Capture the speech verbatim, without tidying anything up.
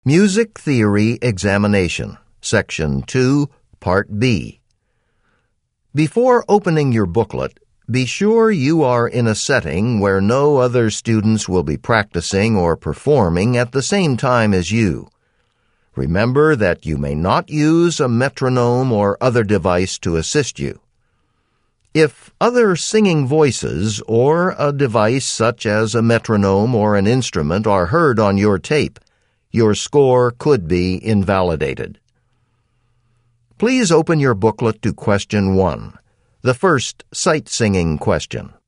Music Theory Examination, Section two, Part B. Before opening your booklet, be sure you are in a setting where no other students will be practicing or performing at the same time as you. Remember that you may not use a metronome or other device to assist you. If other singing voices or a device such as a metronome or an instrument are heard on your tape, your score could be invalidated. Please open your booklet to Question one, the first sight singing question.